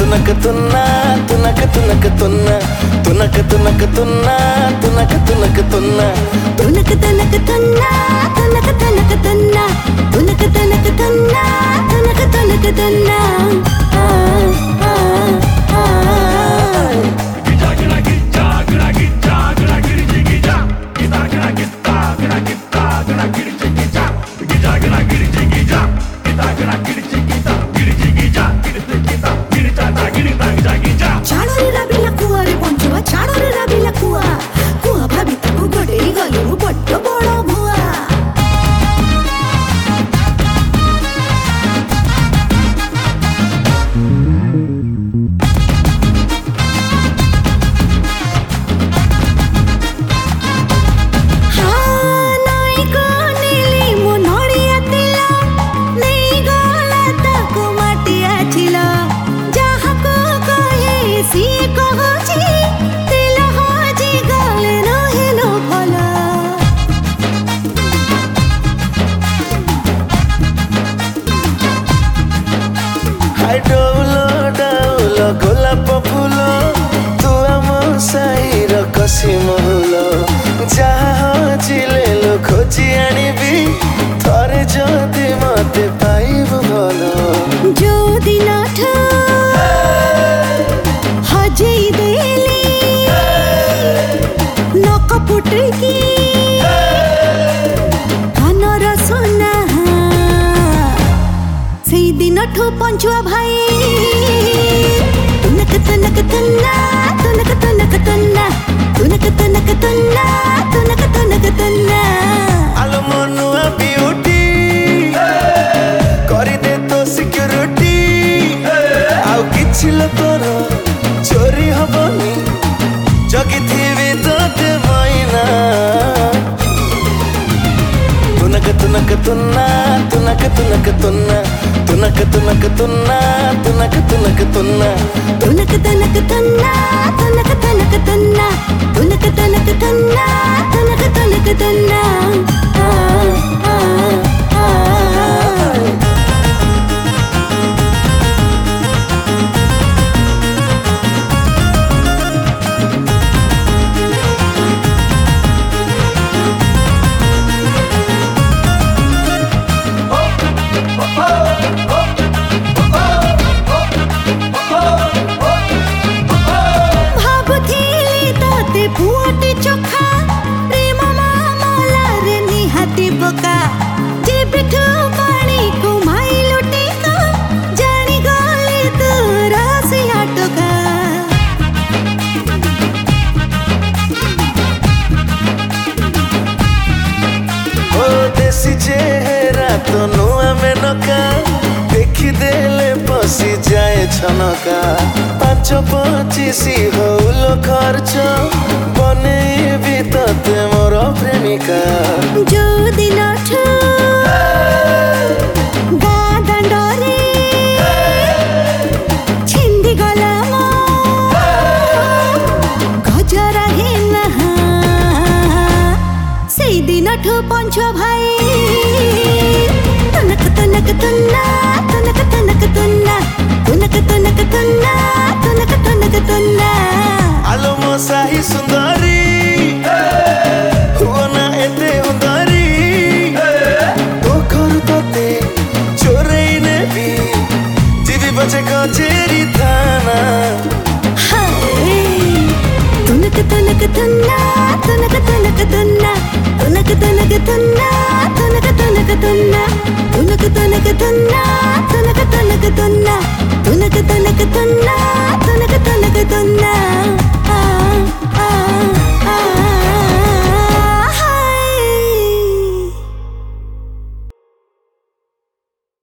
तुन्ना तुनक तुनक तुन्ना तुनक तुनक तुन्ना तुनक तुनक तुन्ना तुनक तनक तुन्ना तुनक तनक तुन्ना तुनक तनक तुन्ना तुनक तनक तुन्ना डौलो डौलो गोलाप फूल तू आम साईर कसी महुल जहाँ हजिले लो खोजी आनिबी थरे जदि मते पाइबु भल जो दिनठु हजेई देली नक पुटकी कानर सोना से दिनठु पंचुआ भाई तुनक तनक तुन्ना तुनक तनक तुन्ना तुनक तनक तुन्ना तुनक तनक तुन्ना आलो मनुआ ब्यूटी करी दे तो सिक्योरिटी आउ किछि लो तोर चोरी हबनी जगी थीबी तोते माइना तुनक तुनक तुन्ना तुनक तुनक तुन्ना तुनक तुनक तुन्ना तुनक तुनक तुन्ना तुनक तनक तुन्ना तुनक तनक तुन्ना तुनक तनक तुन्ना तुनक तनक तुन्ना पुआटी चोखा प्रेम मामला रे निहाती बोका जे बिठू पानी को माई लुटे का जानी गले तू रासिया टोका ओ देसी चेहरा तो नुआ में नका देखी देले पसी जाए छनका 5-25 होलो खर्च बने भी तते मोर प्रेमिका जो दिनठु गादांडरे छिंदी गला मो गजरा हेना से दिनठु पंचुआ भाई तुनक तनक तुन्ना तुनक तनक तुन्ना तुनक तनक तुन्ना तुनक तनक तुन्ना आलो मो साही सुंदरी हुना एते हुंदरी तो घर तोते चोरई नेबी जीवी बचे कचेरी थाना तुनक तनक तुन्ना तुनक तनक तुन्ना तुनक तनक तुन्ना